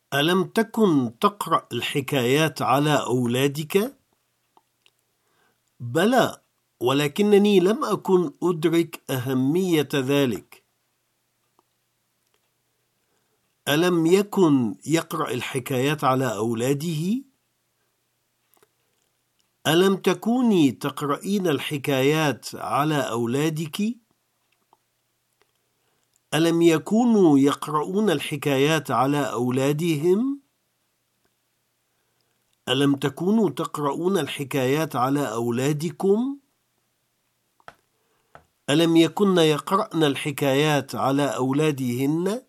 ألم تكن تقرأ الحكايات على أولادك؟ بلى، ولكنني لم أكن أدرك أهمية ذلك. ألم يكن يقرأ الحكايات على أولاده؟ ألم تكوني تقرأين الحكايات على أولادك؟ ألم يكونوا يقرؤون الحكايات على أولادهم؟ ألم تكونوا تقرؤون الحكايات على أولادكم؟ ألم يكن يقرأن الحكايات على أولادهن؟